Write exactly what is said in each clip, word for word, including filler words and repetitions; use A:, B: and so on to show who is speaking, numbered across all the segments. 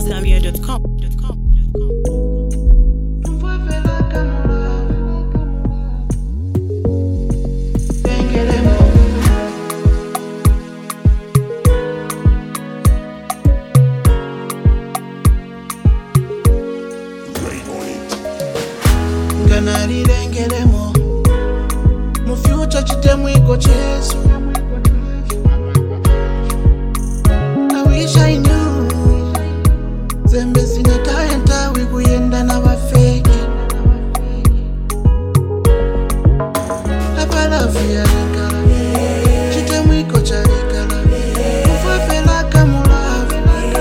A: zambia dot com.
B: Nalilengelemo mu future chitemu iko chesu. I wish I knew zembe zinatayenta wikuyenda na bafeki apalafu ya likala chitemu iko chalikala mufafela kamulafu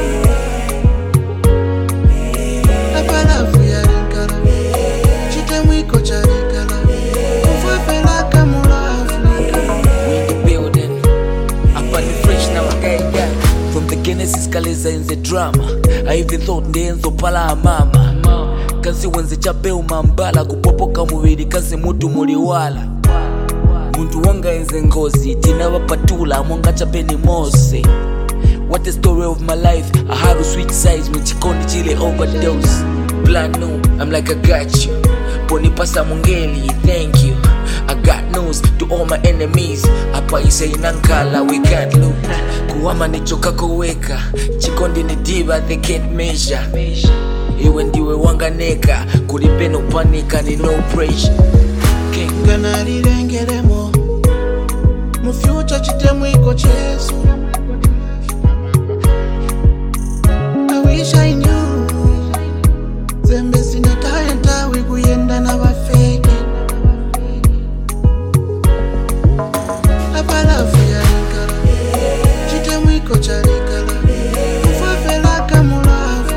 B: apalafu ya likala chitemu iko chalikala mufafela kamulafu.
C: We the building up on the fresh now again. From the Genesis Kaleza in the drama. I even thought ndenzo pala mama kazi wenze chapeu mambala kupopoka mubiri kazi mutu muliwala muntu wanga enze ngozi tina wapatula mwanga chapeni mose. What the story of my life. I have a sweet size mchikondi chile overdose. Plan no, I'm like I got you. Poni pasa mungeli, thank you. I got news to all my enemies. Hapa isa inankala, we can't loot. Kuwama nichoka kuweka. Chikondi ni diva, they can't measure. Iwe ndiwe wanganeka. Kulipeno panika ni no pressure.
B: Kenga nalilengelemo mu future chitemu iko chesu. I wish I knew zembe zinatayenta wikuyenda na bafeki apalafu ya likala chitemu iko chalikala mufafela kamulafu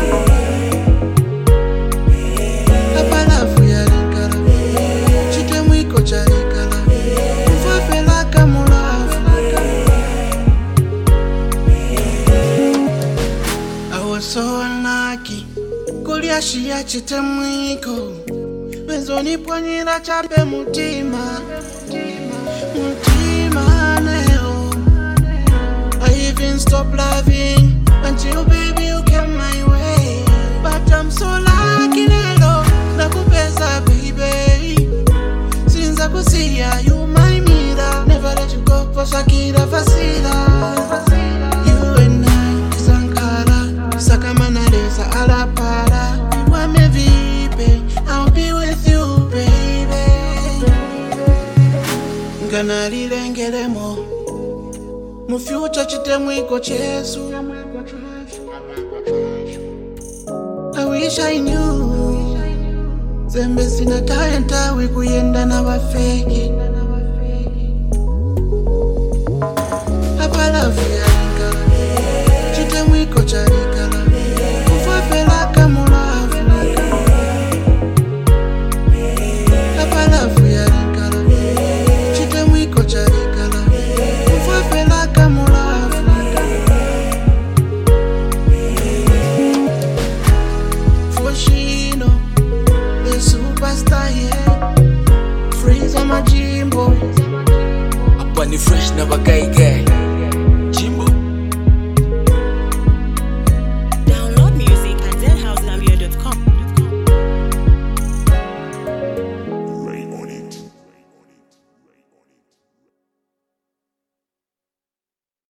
B: apalafu ya likala chitemu iko chalikala mufafela kamulafu. I was so unlucky kuliashia chitemu iko wenzoni pwanyira chape mutima mutima neo. I even stopped loving until baby you came my way. But I'm so lucky lelo nakupeza baby. Since I could see ya you my mirror. Never let you go for Shakira Fasila. You and I kisankara sakamana lesa ala para. Wame vipe I'll be with you baby. Ngana lilengelemo mu future chitemu iko chesu. I wish I knew zembe zinatayenta wikuyenda na bafeki apalafu